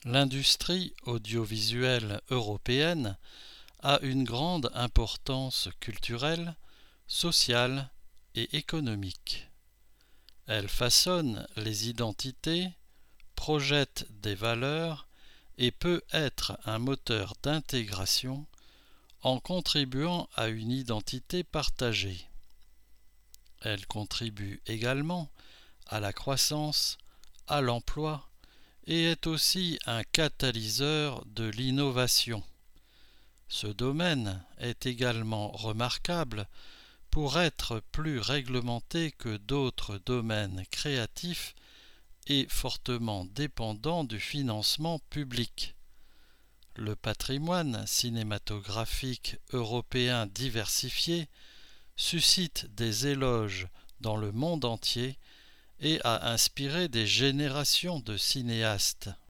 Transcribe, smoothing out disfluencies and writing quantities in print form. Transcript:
L'industrie audiovisuelle européenne a une grande importance culturelle, sociale et économique. Elle façonne les identités, projette des valeurs et peut être un moteur d'intégration en contribuant à une identité partagée. Elle contribue également à la croissance, à l'emploi et est aussi un catalyseur de l'innovation. Ce domaine est également remarquable pour être plus réglementé que d'autres domaines créatifs et fortement dépendant du financement public. Le patrimoine cinématographique européen diversifié suscite des éloges dans le monde entier et a inspiré des générations de cinéastes.